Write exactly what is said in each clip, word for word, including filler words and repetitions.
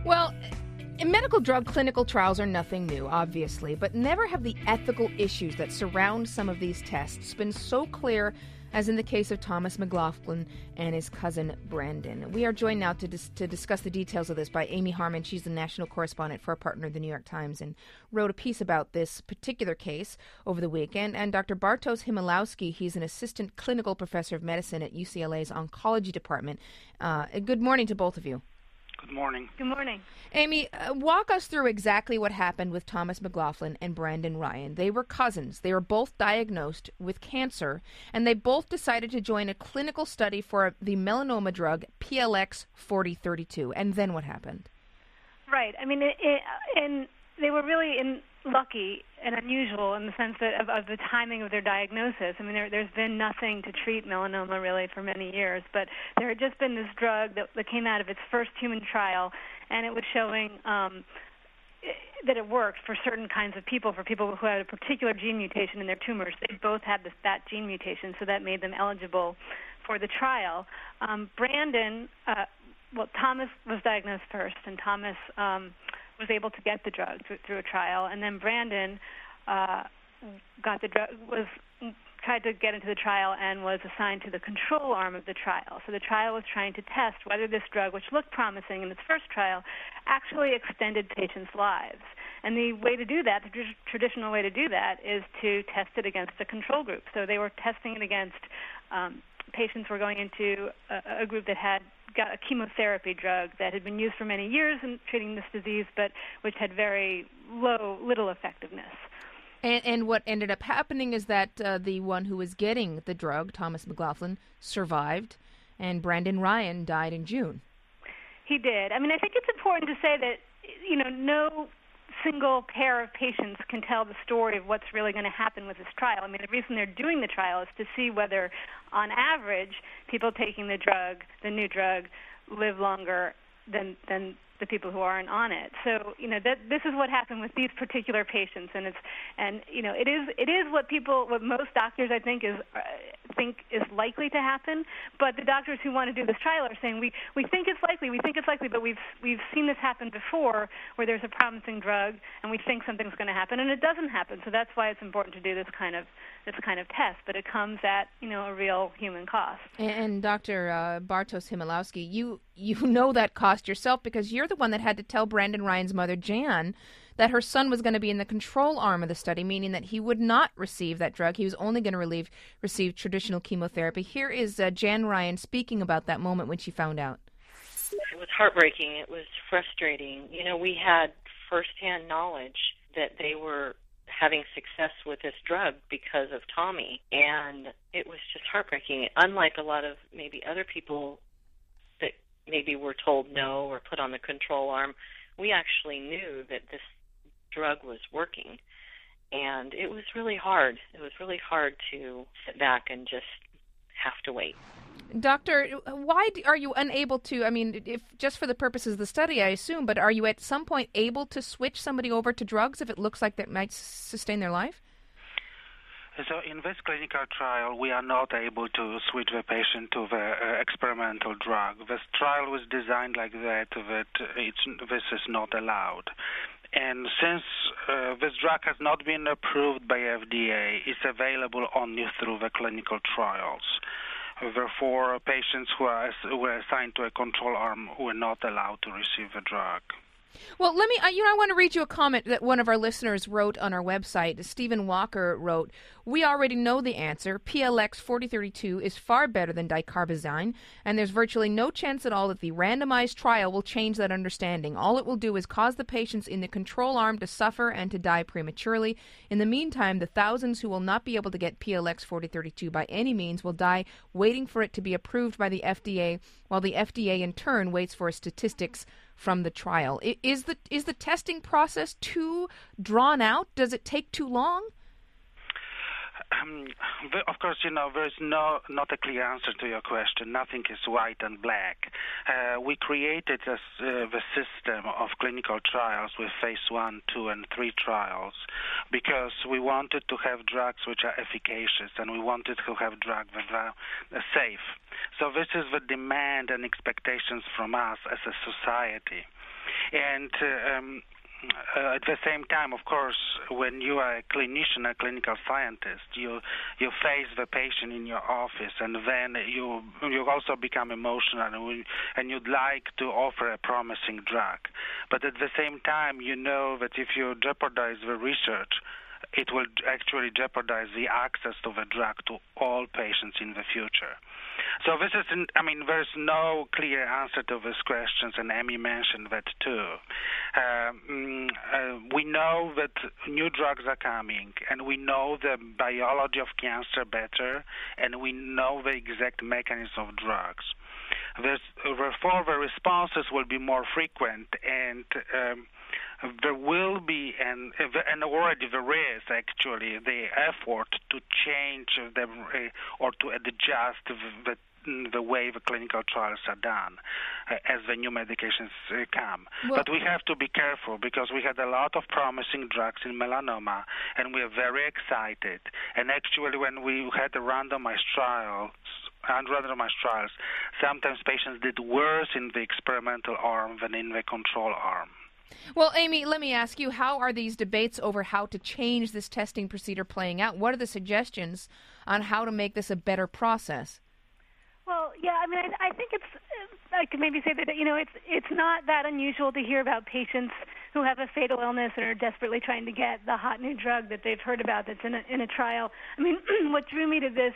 Well, medical drug clinical trials are nothing new, obviously, but never have the ethical issues that surround some of these tests been so clear as in the case of Thomas McLaughlin and his cousin Brandon. We are joined now to dis- to discuss the details of this by Amy Harmon. She's the national correspondent for our partner, the New York Times, and wrote a piece about this particular case over the weekend. And Doctor Bartosz Chmielowski, he's an assistant clinical professor of medicine at U C L A's oncology department. Uh, good morning to both of you. Good morning. Good morning. Amy, uh, walk us through exactly what happened with Thomas McLaughlin and Brandon Ryan. They were cousins. They were both diagnosed with cancer, and they both decided to join a clinical study for the melanoma drug P L X forty thirty-two. And then what happened? Right. I mean, it, it, and they were really in, lucky and unusual in the sense that of, of the timing of their diagnosis. I mean, there, there's been nothing to treat melanoma really for many years, but there had just been this drug that, that came out of its first human trial, and it was showing um, that it worked for certain kinds of people, for people who had a particular gene mutation in their tumors. They both had this, that gene mutation, so that made them eligible for the trial. Um, Brandon, uh, well, Thomas was diagnosed first, and Thomas um, was able to get the drug through, through a trial, and then Brandon uh, got the drug, was tried to get into the trial and was assigned to the control arm of the trial. So the trial was trying to test whether this drug, which looked promising in its first trial, actually extended patients' lives. And the way to do that, the tr- traditional way to do that, is to test it against a control group. So they were testing it against um, patients were going into a, a group that had got a chemotherapy drug that had been used for many years in treating this disease, but which had very low, little effectiveness. And, and what ended up happening is that uh, the one who was getting the drug, Thomas McLaughlin, survived, and Brandon Ryan died in June. He did. I mean, I think it's important to say that, you know, no single pair of patients can tell the story of what's really going to happen with this trial. I mean, the reason they're doing the trial is to see whether, on average, people taking the drug, the new drug, live longer than than the people who aren't on it. So, you know, that this is what happened with these particular patients, and it's and you know, it is it is what people, what most doctors I think is uh, think is likely to happen. But the doctors who want to do this trial are saying we we think it's likely, we think it's likely, but we've we've seen this happen before, where there's a promising drug, and we think something's going to happen, and it doesn't happen. So that's why it's important to do this kind of this kind of test. But it comes at, you know, a real human cost. And, and Doctor Uh, Bartosz Chmielowski, you you know that cost yourself because you're the one that had to tell Brandon Ryan's mother, Jan, that her son was going to be in the control arm of the study, meaning that he would not receive that drug. He was only going to relieve, receive traditional chemotherapy. Here is uh, Jan Ryan speaking about that moment when she found out. It was heartbreaking. It was frustrating. You know, we had firsthand knowledge that they were having success with this drug because of Tommy, and it was just heartbreaking. Unlike a lot of maybe other people that maybe were told no or put on the control arm, we actually knew that this drug was working, and it was really hard. It was really hard to sit back and just have to wait. Doctor, why are you unable to, I mean, if just for the purposes of the study, I assume, but are you at some point able to switch somebody over to drugs if it looks like that might sustain their life? So in this clinical trial, we are not able to switch the patient to the uh, experimental drug. This trial was designed like that, that it's, this is not allowed. And since uh, this drug has not been approved by F D A, it's available only through the clinical trials. Therefore, patients who are were assigned to a control arm were not allowed to receive the drug. Well, let me, you know, I want to read you a comment that one of our listeners wrote on our website. Stephen Walker wrote, "We already know the answer. P L X forty thirty-two is far better than dicarbazine, and there's virtually no chance at all that the randomized trial will change that understanding. All it will do is cause the patients in the control arm to suffer and to die prematurely. In the meantime, the thousands who will not be able to get P L X forty thirty-two by any means will die waiting for it to be approved by the F D A, while the F D A in turn waits for statistics from the trial." Is the is the testing process too drawn out? Does it take too long? Um, of course, you know, there's no not a clear answer to your question. Nothing is white and black. Uh, we created this, uh, the system of clinical trials with phase one, two, and three trials because we wanted to have drugs which are efficacious, and we wanted to have drugs that are uh, safe. So this is the demand and expectations from us as a society. And uh, um, Uh, at the same time, of course, when you are a clinician, a clinical scientist, you you face the patient in your office, and then you you also become emotional, and, we, and you'd like to offer a promising drug. But at the same time, you know that if you jeopardize the research, it will actually jeopardize the access to the drug to all patients in the future. So this is, I mean, there's no clear answer to these questions, and Amy mentioned that too. Um, uh, we know that new drugs are coming, and we know the biology of cancer better, and we know the exact mechanism of drugs. There's, therefore, the responses will be more frequent, and um, there will be, and, and already there is actually, the effort to change the, or to adjust the, the way the clinical trials are done uh, as the new medications uh, come. Well, but we have to be careful because we had a lot of promising drugs in melanoma, and we are very excited. And actually, when we had the randomized trials, randomized trials, sometimes patients did worse in the experimental arm than in the control arm. Well, Amy, let me ask you, how are these debates over how to change this testing procedure playing out? What are the suggestions on how to make this a better process? Well, yeah, I mean, I, I think it's, I could maybe say that, you know, it's it's not that unusual to hear about patients who have a fatal illness and are desperately trying to get the hot new drug that they've heard about that's in a, in a trial. I mean, what drew me to this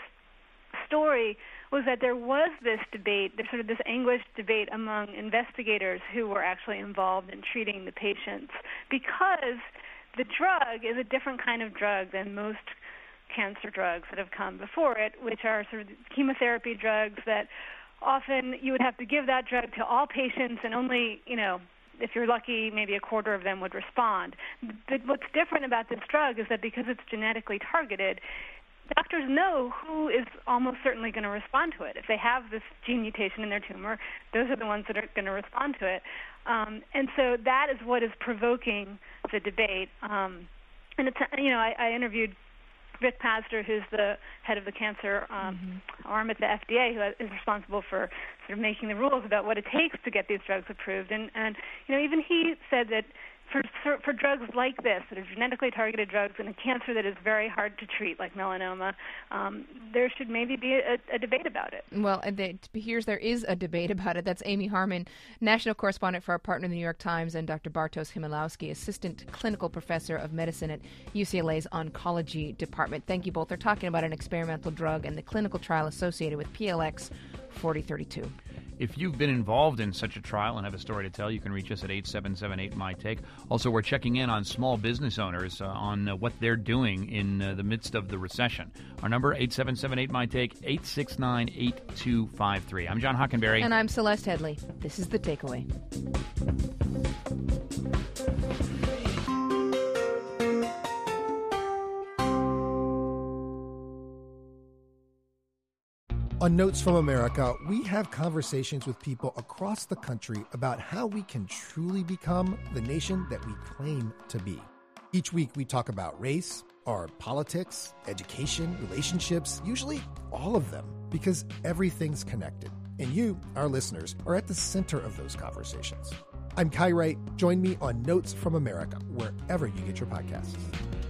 story was that there was this debate, there's sort of this anguished debate among investigators who were actually involved in treating the patients, because the drug is a different kind of drug than most cancer drugs that have come before it, which are sort of chemotherapy drugs that often you would have to give that drug to all patients, and only, you know, if you're lucky, maybe a quarter of them would respond. But what's different about this drug is that because it's genetically targeted, doctors know who is almost certainly going to respond to it. If they have this gene mutation in their tumor, those are the ones that are going to respond to it. Um, and so that is what is provoking the debate. Um, and it's, you know, I, I interviewed Rick Pazder, who's the head of the cancer um, mm-hmm. arm at the F D A, who is responsible for sort of making the rules about what it takes to get these drugs approved. And, and you know, even he said that for for drugs like this, that are genetically targeted drugs in a cancer that is very hard to treat, like melanoma, um, there should maybe be a, a debate about it. Well, it appears there is a debate about it. That's Amy Harmon, national correspondent for our partner, the New York Times, and Doctor Bartosz Chmielowski, assistant clinical professor of medicine at U C L A's oncology department. Thank you both. They're talking about an experimental drug and the clinical trial associated with P L X forty thirty-two. If you've been involved in such a trial and have a story to tell, you can reach us at eight seven seven eight, M Y T A K E. Also, we're checking in on small business owners uh, on uh, what they're doing in uh, the midst of the recession. Our number, eight seven seven eight, M Y T A K E, eight six nine, eight two five three. I'm John Hockenberry. And I'm Celeste Headley. This is The Takeaway. On Notes from America, we have conversations with people across the country about how we can truly become the nation that we claim to be. Each week, we talk about race, our politics, education, relationships, usually all of them, because everything's connected. And you, our listeners, are at the center of those conversations. I'm Kai Wright. Join me on Notes from America, wherever you get your podcasts.